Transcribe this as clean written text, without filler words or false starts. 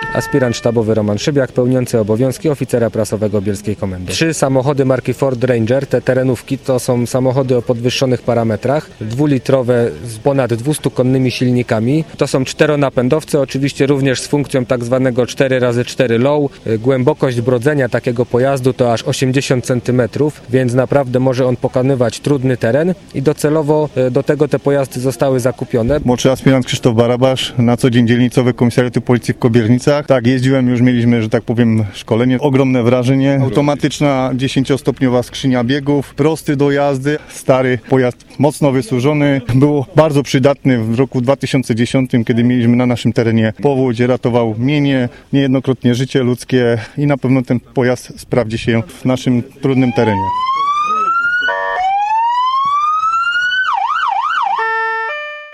aspirant sztabowy Roman Szybiak, pełniący obowiązki oficera prasowego Bielskiej Komendy. 3 samochody marki Ford Ranger, te terenówki, to są samochody o podwyższonych parametrach, 2-litrowe z ponad 200 konnymi silnikami. To są 4-napędowce, oczywiście również z funkcją tak zwanego 4x4 low. Głębokość brodzenia takiego pojazdu to aż 80 cm, więc naprawdę może on pokonywać trudny teren i docelowo do tego te pojazdy zostały zakupione. Młodszy aspirant Krzysztof Barabasz, na co dzień dzielnicowy Komisariatu Policji w Kobiernicach. Tak, jeździłem, już mieliśmy, że tak powiem, szkolenie. Ogromne wrażenie. Automatyczna 10-stopniowa skrzynia biegów, prosty do jazdy, stary pojazd, mocno wysłużony. Był bardzo przydatny w roku 2010, kiedy mieliśmy na naszym terenie powódź, ratował mienie, niejednokrotnie życie ludzkie i na pewno ten pojazd sprawdzi się w naszym trudnym terenie.